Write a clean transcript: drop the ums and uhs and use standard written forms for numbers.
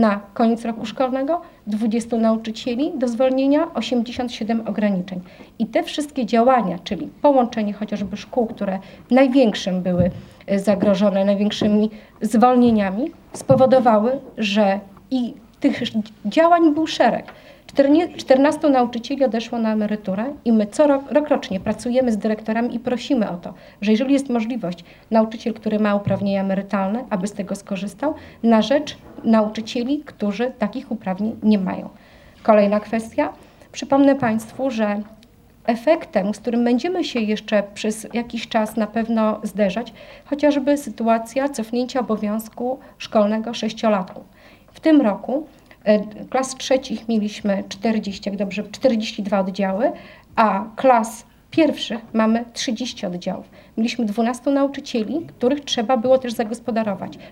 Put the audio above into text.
na koniec roku szkolnego, 20 nauczycieli do zwolnienia, 87 ograniczeń. I te wszystkie działania, czyli połączenie chociażby szkół, które największym były zagrożone, największymi zwolnieniami, spowodowały, że i tych działań był szereg. 14 nauczycieli odeszło na emeryturę i my rokrocznie pracujemy z dyrektorami i prosimy o to, że jeżeli jest możliwość, nauczyciel, który ma uprawnienia emerytalne, aby z tego skorzystał, na rzecz nauczycieli, którzy takich uprawnień nie mają. Kolejna kwestia. Przypomnę Państwu, że efektem, z którym będziemy się jeszcze przez jakiś czas na pewno zderzać, chociażby sytuacja cofnięcia obowiązku szkolnego 6-latków. W tym roku klas trzecich mieliśmy 42 oddziały, a klas pierwszych mamy 30 oddziałów. Mieliśmy 12 nauczycieli, których trzeba było też zagospodarować.